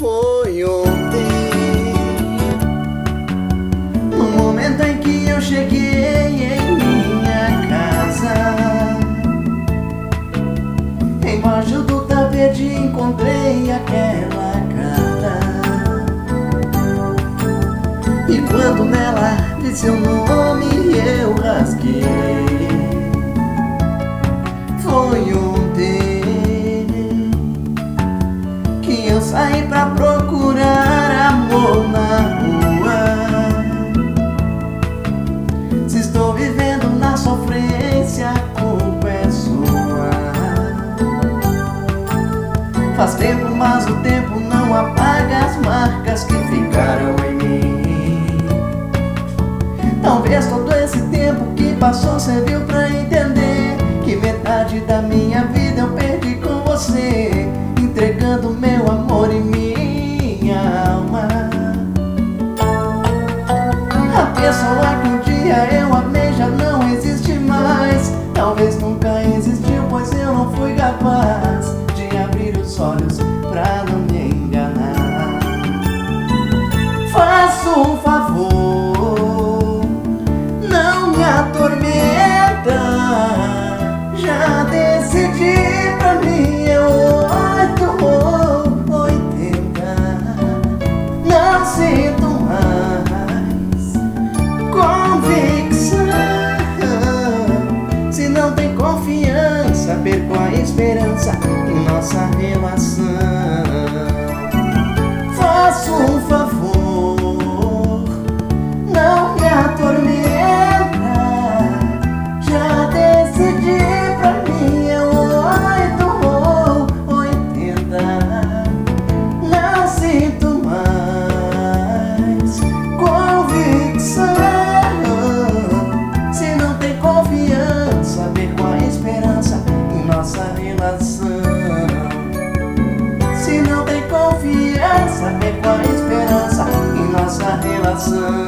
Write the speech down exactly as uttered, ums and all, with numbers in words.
Foi ontem, no momento em que eu cheguei em minha casa. Embaixo do tapete encontrei aquela carta, e quando nela vi seu nome eu rasguei. Foi ontem que eu saí pra procurar amor na rua. Se estou vivendo na sofrência, a culpa é sua. Faz tempo, mas o tempo não apaga as marcas que ficaram em mim. Talvez todo esse tempo que passou serviu pra entender que metade da minha vida eu perdi com você, entregando meu amor e minha alma. A pessoa que um dia eu amei já não existe mais. Talvez nunca existiu, pois eu não fui capaz de abrir os olhos pra não me enganar. Faça um favor, não me atormenta. Já decidi pra mim, é oito ou oitenta. Não sinto mais convicção. Se não tem confiança, perco a esperança em nossa relação. Faça um favor, não me atormenta. Já decidi pra mim, é oito ou oitenta. Não sinto mais convicção. Se não tem confiança, perco a esperança em nossa relação. Se não tem confiança, perco a esperança em nossa relação.